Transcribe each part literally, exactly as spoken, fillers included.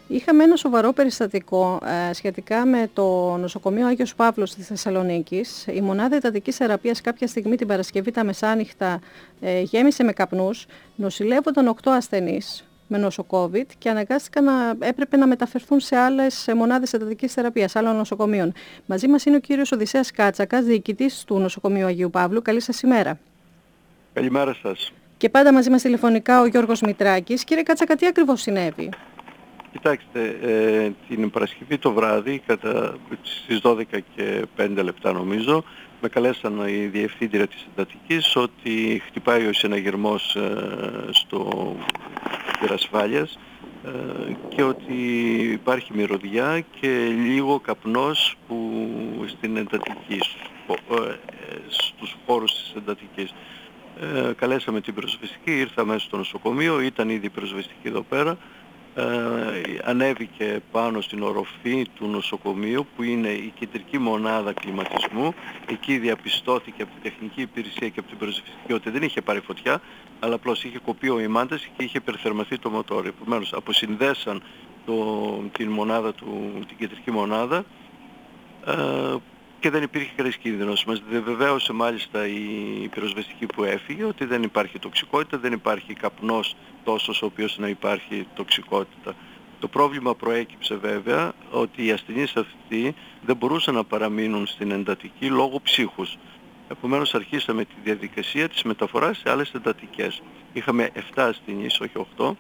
Είχαμε ένα σοβαρό περιστατικό ε, σχετικά με το νοσοκομείο Άγιος Παύλος της Θεσσαλονίκης. Η μονάδα εντατικής θεραπείας κάποια στιγμή την Παρασκευή τα μεσάνυχτα ε, γέμισε με καπνούς. Νοσηλεύονταν οκτώ ασθενείς με νόσο COVID και αναγκάστηκαν να έπρεπε να μεταφερθούν σε άλλες μονάδες εντατικής θεραπείας, άλλων νοσοκομείων. Μαζί μας είναι ο κύριος Οδυσσέας Κάτσακας, διοικητής του νοσοκομείου Αγίου Παύλου. Καλή σας ημέρα. Καλημέρα σας. Και πάντα μαζί μας τηλεφωνικά ο Γιώργος Μητράκης. Κύριε Κάτσακα, τι ακριβώς συνέβη? Κοιτάξτε, ε, την Παρασκευή το βράδυ, κατά στις δώδεκα και πέντε λεπτά νομίζω, με καλέσαν η διευθύντρια της εντατικής ότι χτυπάει ο συναγερμός ε, στο πυρασφάλειας ε, και ότι υπάρχει μυρωδιά και λίγο καπνός που στην εντατική, στους, ε, στους χώρους της εντατικής. Ε, καλέσαμε την πυροσβεστική, ήρθαμε στο νοσοκομείο, ήταν ήδη η πυροσβεστική εδώ πέρα. Ε, ανέβηκε πάνω στην οροφή του νοσοκομείου που είναι η κεντρική μονάδα κλιματισμού. Εκεί διαπιστώθηκε από την τεχνική υπηρεσία και από την πυροσβεστική ότι δεν είχε πάρει φωτιά, αλλά απλώς είχε κοπεί ο ημάντας και είχε υπερθερμαθεί το μοτόρ. Επομένως αποσυνδέσαν το, την μονάδα του, την κεντρική μονάδα ε, και δεν υπήρχε κανείς κίνδυνος. Μας βεβαίωσε μάλιστα η πυροσβεστική που έφυγε ότι δεν υπάρχει τοξικότητα, δεν υπάρχει καπνός τόσος ο οποίος να υπάρχει τοξικότητα. Το πρόβλημα προέκυψε βέβαια ότι οι ασθενείς αυτοί δεν μπορούσαν να παραμείνουν στην εντατική λόγω ψύχους. Επομένως αρχίσαμε τη διαδικασία της μεταφοράς σε άλλες εντατικές. Είχαμε επτά ασθενείς, όχι οκτώ,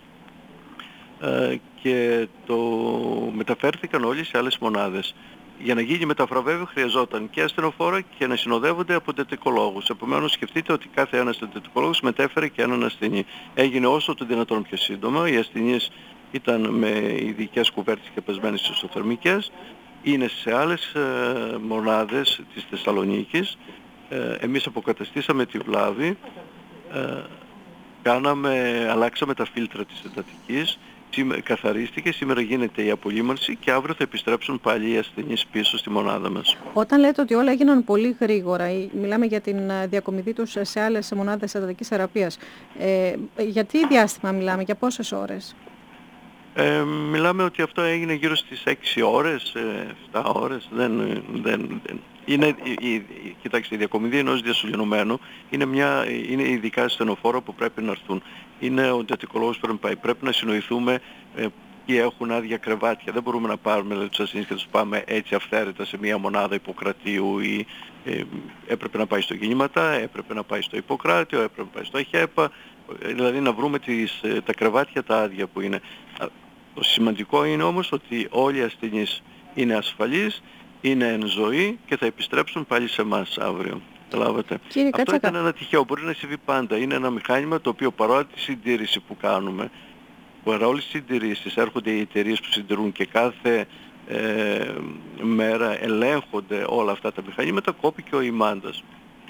και το μεταφέρθηκαν όλοι σε άλλες μονάδες. Για να γίνει μεταφορά βέβαια χρειαζόταν και ασθενοφόρα και να συνοδεύονται από εντατικολόγους. Επομένως σκεφτείτε ότι κάθε ένας εντατικολόγος μετέφερε και έναν ασθενή. Έγινε όσο το δυνατόν πιο σύντομα. Οι ασθενείς ήταν με ειδικές κουβέρτες και πεσμένες ισοθερμικές. Είναι σε άλλες ε, μονάδες της Θεσσαλονίκης. Ε, εμείς αποκαταστήσαμε τη βλάβη. Ε, κάναμε, αλλάξαμε τα φίλτρα της εντατικής. Καθαρίστηκε, σήμερα γίνεται η απολύμανση και αύριο θα επιστρέψουν πάλι οι ασθενείς πίσω στη μονάδα μας. Όταν λέτε ότι όλα έγιναν πολύ γρήγορα, μιλάμε για την διακομιδή τους σε άλλες μονάδες εντατικής θεραπείας, ε, για τι διάστημα μιλάμε, για πόσες ώρες? Ε, μιλάμε ότι αυτό έγινε γύρω στις έξι ώρες, επτά ώρες, δεν, δεν, δεν. Είναι, η, η, κοιτάξτε, η διακομιδή ενός διασωληνωμένου είναι, μια, είναι ειδικά ασθενοφόρα που πρέπει να έρθουν. Είναι ο εντατικολόγος που πρέπει να πάει. Πρέπει να συνοηθούμε ε, ποιοι έχουν άδεια κρεβάτια. Δεν μπορούμε να πάρουμε δηλαδή, τους ασθενείς και τους πάμε έτσι αυθαίρετα σε μια μονάδα Ιπποκρατίου ή ε, έπρεπε να πάει στο Γεννήματα, έπρεπε να πάει στο Ιπποκράτιο, έπρεπε να πάει στο ΑΧΕΠΑ, δηλαδή να βρούμε τις, τα κρεβάτια τα άδεια που είναι. Το σημαντικό είναι όμως ότι όλοι οι ασθενείς είναι ασφαλείς, είναι εν ζωή και θα επιστρέψουν πάλι σε εμάς αύριο. Καταλάβατε. Κύριε Αυτό Κάτσακα, ήταν ένα τυχαίο, μπορεί να συμβεί πάντα. Είναι ένα μηχάνημα το οποίο παρόλα τη συντήρηση που κάνουμε, παρά όλες τις συντηρήσεις, έρχονται οι εταιρείες που συντηρούν και κάθε ε, μέρα ελέγχονται όλα αυτά τα μηχανήματα, κόπηκε ο ημάντας.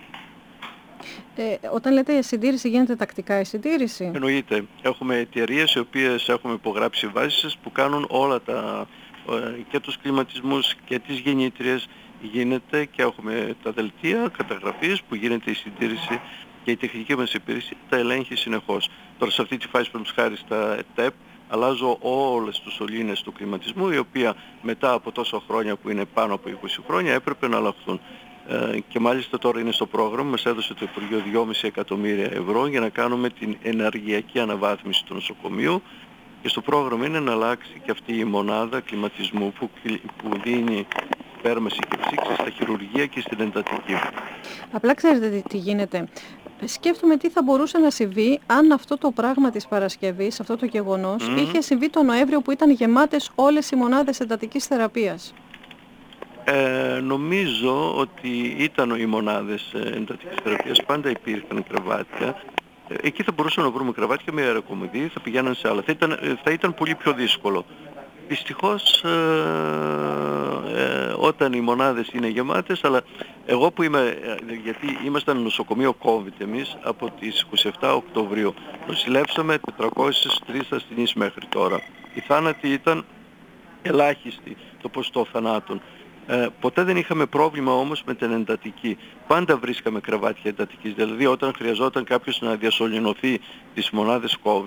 Ε, όταν λέτε η συντήρηση, γίνεται τακτικά η συντήρηση? Εννοείται. Έχουμε εταιρείες οι οποίες έχουμε υπογράψει βάσεις που κάνουν όλα τα, και τους κλιματισμούς και τις γεννήτριες γίνεται και έχουμε τα δελτία καταγραφής που γίνεται η συντήρηση και η τεχνική μας υπηρεσία τα ελέγχει συνεχώς. Τώρα σε αυτή τη φάση που χάρη στα ΕΤΕΠ αλλάζω όλες τους σωλήνες του κλιματισμού οι οποία μετά από τόσα χρόνια που είναι πάνω από είκοσι χρόνια έπρεπε να αλλάχθουν. Και μάλιστα τώρα είναι στο πρόγραμμα, μας έδωσε το Υπουργείο δυόμισι εκατομμύρια ευρώ για να κάνουμε την ενεργειακή αναβάθμιση του νοσοκομείου και στο πρόγραμμα είναι να αλλάξει και αυτή η μονάδα κλιματισμού που, που δίνει θέρμανση και ψήξη στα χειρουργεία και στην εντατική. Απλά ξέρετε τι, τι γίνεται. Σκέφτομαι τι θα μπορούσε να συμβεί αν αυτό το πράγμα της Παρασκευής, αυτό το γεγονός, mm. είχε συμβεί τον Νοέμβριο που ήταν γεμάτες όλες οι μονάδες εντατικής θεραπείας. Ε, νομίζω ότι ήταν οι μονάδες εντατικής θεραπείας, πάντα υπήρχαν κρεβάτια. Εκεί θα μπορούσαμε να βρούμε κρεβάτια με αεροκομιδή, θα πηγαίναν σε άλλα. Θα ήταν, θα ήταν πολύ πιο δύσκολο. Δυστυχώς ε, ε, όταν οι μονάδες είναι γεμάτες, αλλά εγώ που είμαι, γιατί ήμασταν νοσοκομείο COVID εμείς από τις είκοσι επτά Οκτωβρίου, νοσηλεύσαμε τετρακόσιους τρεις ασθενείς μέχρι τώρα. Οι θάνατοι ήταν ελάχιστοι, το ποσοστό θανάτων. Ε, ποτέ δεν είχαμε πρόβλημα όμως με την εντατική. Πάντα βρίσκαμε κρεβάτια εντατικής. Δηλαδή όταν χρειαζόταν κάποιος να διασωληνωθεί τις μονάδες COVID,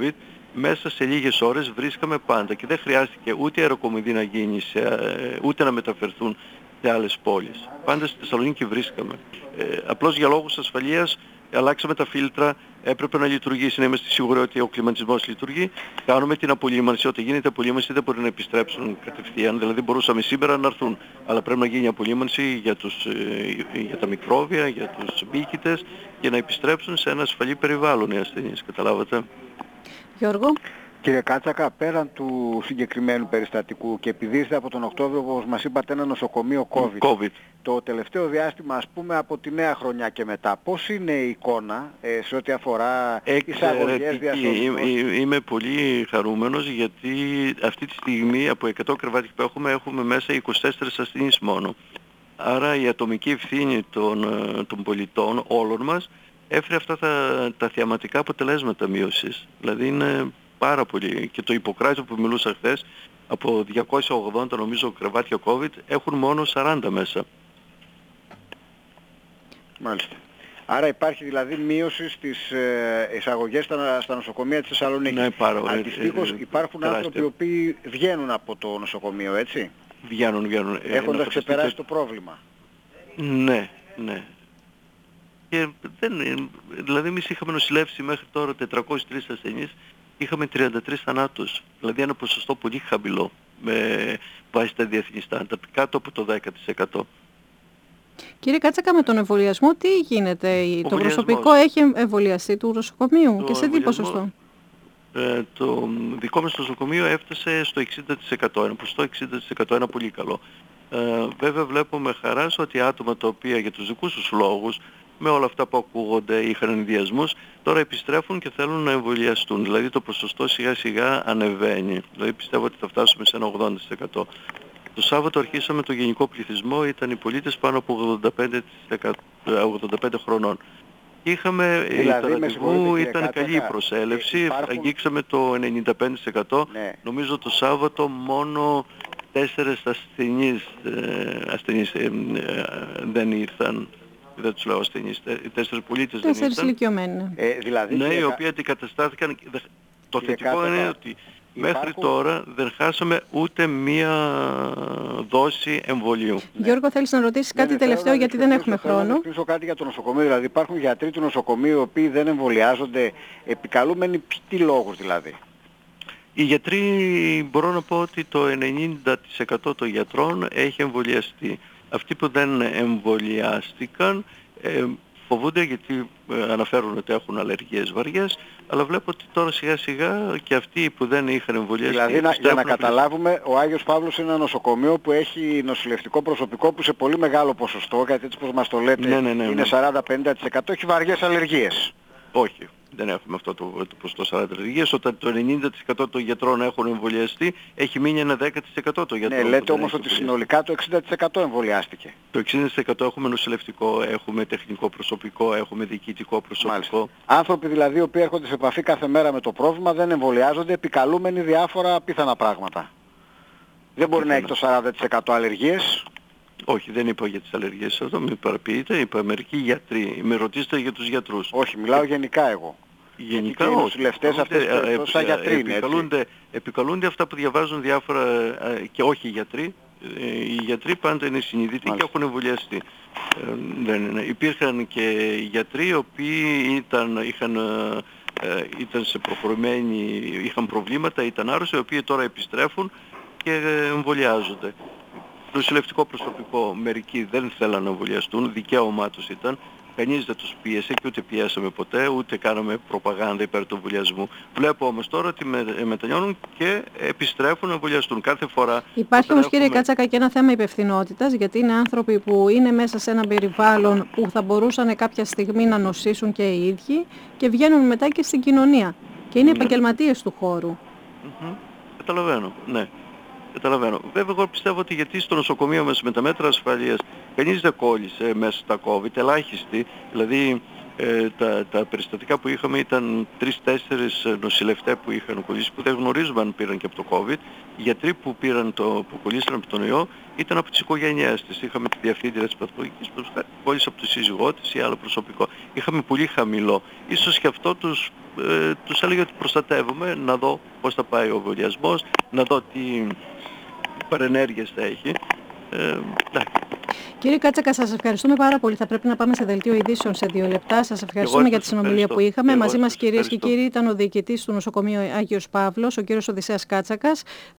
μέσα σε λίγες ώρες βρίσκαμε πάντα και δεν χρειάστηκε ούτε αεροκομιδή να γίνει, σε, ε, ούτε να μεταφερθούν σε άλλες πόλεις. Πάντα στη Θεσσαλονίκη βρίσκαμε. Ε, απλώς για λόγους ασφαλείας αλλάξαμε τα φίλτρα, έπρεπε να λειτουργήσει, να είμαστε σίγουροι ότι ο κλιματισμός λειτουργεί. Κάνουμε την απολύμανση, όταν γίνεται απολύμανση δεν μπορεί να επιστρέψουν κατευθείαν, δηλαδή μπορούσαμε σήμερα να έρθουν, αλλά πρέπει να γίνει απολύμανση για, τους, ε, για τα μικρόβια, για τους μύκητες και να επιστρέψουν σε ένα ασφαλή περιβάλλον οι ασθενείς, καταλάβατε. Γιώργο. Κύριε Κάτσακα, πέραν του συγκεκριμένου περιστατικού και επειδή είστε από τον Οκτώβριο, όπως μας είπατε, ένα νοσοκομείο COVID, COVID. το τελευταίο διάστημα, ας πούμε, από τη νέα χρονιά και μετά, πώς είναι η εικόνα ε, σε ό,τι αφορά εισαγωγές, διασωληνώσεις? Είμαι πολύ χαρούμενος γιατί αυτή τη στιγμή από εκατό κρεβάτια που έχουμε, έχουμε μέσα είκοσι τέσσερις ασθενείς μόνο. Άρα η ατομική ευθύνη των, των πολιτών, όλων μας, έφερε αυτά τα, τα θεαματικά αποτελέσματα μείωσης. Δηλαδή είναι πάρα πολύ. Και το Ιπποκράτιο που μιλούσα χθες, από διακόσια ογδόντα νομίζω κρεβάτια COVID, έχουν μόνο σαράντα μέσα. Μάλιστα. Άρα υπάρχει δηλαδή μείωση στις ε, εισαγωγές στα, στα νοσοκομεία της Θεσσαλονίκης. Ναι, πάρα πολύ. Αντιστοίχως υπάρχουν άνθρωποι οι οποίοι βγαίνουν από το νοσοκομείο, έτσι. Βγαίνουν, βγαίνουν. Έχοντας ξεπεράσει το πρόβλημα. Ναι, ναι. Και δεν, δηλαδή εμείς είχαμε νοσηλεύσει μέχρι τώρα τετρακόσιους τρεις ασθενείς, είχαμε τριάντα τρεις θανάτους. Δηλαδή ένα ποσοστό πολύ χαμηλό με βάση τα διεθνή στάνταρ, κάτω από το δέκα τοις εκατό. Κύριε Κάτσακα, με τον εμβολιασμό τι γίνεται? Ο το προσωπικό έχει εμβολιαστεί του νοσοκομείου το και σε τι ποσοστό? Ε, το δικό μας νοσοκομείο έφτασε στο εξήντα τοις εκατό, ένα ποσοστό εξήντα τοις εκατό, ένα πολύ καλό. Ε, βέβαια βλέπω με χαρά ότι άτομα τα οποία για τους δικούς τους λόγους, με όλα αυτά που ακούγονται, είχαν ενδιασμούς, τώρα επιστρέφουν και θέλουν να εμβολιαστούν. Δηλαδή το ποσοστό σιγά σιγά ανεβαίνει. Δηλαδή πιστεύω ότι θα φτάσουμε σε ένα ογδόντα τοις εκατό. Το Σάββατο αρχίσαμε το γενικό πληθυσμό, ήταν οι πολίτες πάνω από ογδόντα πέντε, ογδόντα πέντε χρονών. Είχαμε, δηλαδή, η ήταν καλή η προσέλευση, υπάρχουν... αγγίξαμε το ενενήντα πέντε τοις εκατό. Ναι. Νομίζω το Σάββατο μόνο τέσσερις ασθενείς, ε, ασθενείς ε, ε, δεν ήρθαν. Δεν τους λέω ασθενείς, τέσσερις πολίτες δεν ήρθαν. Τέσσερις ηλικιωμένοι. Ε, δηλαδή ναι, οι οποίοι αντικαταστάθηκαν. Το θετικό είναι ότι μέχρι υπάρχουν... τώρα δεν χάσαμε ούτε μία δόση εμβολίου. Γιώργο, θέλεις να ρωτήσεις κάτι ναι, τελευταίο, γιατί δεν έχουμε χρόνο? Θέλω να ρωτήσω κάτι για το νοσοκομείο. Δηλαδή υπάρχουν γιατροί του νοσοκομείου οι οποίοι δεν εμβολιάζονται, επικαλούμενοι τι λόγους δηλαδή? Οι γιατροί, μπορώ να πω ότι το ενενήντα τοις εκατό των γιατρών έχει εμβολιαστεί. Αυτοί που δεν εμβολιάστηκαν ε, φοβούνται γιατί ε, αναφέρουν ότι έχουν αλλεργίες βαριές, αλλά βλέπω ότι τώρα σιγά σιγά και αυτοί που δεν είχαν εμβολιαστεί... Δηλαδή να, για να καταλάβουμε, ο Άγιος Παύλος είναι ένα νοσοκομείο που έχει νοσηλευτικό προσωπικό που σε πολύ μεγάλο ποσοστό, γιατί έτσι πως μας το λέτε, ναι, ναι, ναι, είναι σαράντα με πενήντα τοις εκατό, έχει βαριές αλλεργίες. Όχι. Δεν έχουμε αυτό το, το ποσοστό σαράντα τοις εκατό. Όταν το ενενήντα τοις εκατό των γιατρών έχουν εμβολιαστεί, έχει μείνει ένα δέκα τοις εκατό των γιατρών. Ναι, λέτε όμως ότι συνολικά το εξήντα τοις εκατό εμβολιάστηκε. Το εξήντα τοις εκατό έχουμε νοσηλευτικό, έχουμε τεχνικό προσωπικό, έχουμε διοικητικό προσωπικό. Μάλιστα. Άνθρωποι δηλαδή οι οποίοι έρχονται σε επαφή κάθε μέρα με το πρόβλημα δεν εμβολιάζονται, επικαλούμενοι διάφορα απίθανα πράγματα. Δεν μπορεί να έχει το σαράντα τοις εκατό αλλεργίες. Όχι, δεν είπα για τις αλλεργίες, αυτό μην παραποιείτε, είπα μερικοί γιατροί. Με ρωτήσετε για τους γιατρούς. Όχι, μιλάω γενικά εγώ. Γενικά όχι. Οι νοσηλευτές αυτές σαν γιατροί είναι, επικαλούνται, επικαλούνται αυτά που διαβάζουν διάφορα και όχι οι γιατροί. Οι γιατροί πάντα είναι συνειδητοί και έχουν εμβολιαστεί. Ε, δεν είναι. Υπήρχαν και γιατροί οι οποίοι ήταν, είχαν, ε, ήταν σε προχωρημένη, είχαν προβλήματα, ήταν άρρωστοι, οι οποίοι τώρα επιστρέφουν και εμβολιάζονται. Το νοσηλευτικό προσωπικό μερικοί δεν θέλαν να εμβολιαστούν, δικαίωμά τους ήταν. Κανείς δεν τους πίεσε και ούτε πιέσαμε ποτέ, ούτε κάναμε προπαγάνδα υπέρ του εμβολιασμού. Βλέπω όμως τώρα ότι με, μετανιώνουν και επιστρέφουν να εμβολιαστούν κάθε φορά. Υπάρχει όμως έχουμε... κύριε Κάτσακα και ένα θέμα υπευθυνότητας, γιατί είναι άνθρωποι που είναι μέσα σε ένα περιβάλλον που θα μπορούσαν κάποια στιγμή να νοσήσουν και οι ίδιοι και βγαίνουν μετά και στην κοινωνία και είναι ναι. επαγγελματίες του χώρου. Mm-hmm. Καταλαβαίνω, ναι. Καταλαβαίνω. Βέβαια, εγώ πιστεύω ότι γιατί στο νοσοκομείο μας με τα μέτρα ασφαλείας κανείς δεν κόλλησε μέσα στα COVID, ελάχιστοι. Δηλαδή ε, τα, τα περιστατικά που είχαμε ήταν τρεις-τέσσερις νοσηλευτές που είχαν κολλήσει, που δεν γνωρίζουμε αν πήραν και από το COVID. Οι γιατροί που, πήραν το, που κολλήσαν από τον ιό ήταν από τις οικογένειές της. Είχαμε τη διευθύντρια της παθολογικής που κόλλησε από το σύζυγό της ή άλλο προσωπικό. Είχαμε πολύ χαμηλό. Ίσως και αυτό τους ε, τους έλεγα ότι προστατεύομαι, να δω πώς θα πάει ο εμβολιασμός, να δω τι παρενέργειες θα έχει. Ε, Κύριε Κάτσακα, σας ευχαριστούμε πάρα πολύ. Θα πρέπει να πάμε σε δελτίο ειδήσεων σε δύο λεπτά. Σας ευχαριστούμε για τη συνομιλία που είχαμε. Μαζί μας, κυρίες και κύριοι, ήταν ο διοικητής του νοσοκομείου Άγιος Παύλος, ο κύριος Οδυσσέας Κάτσακας.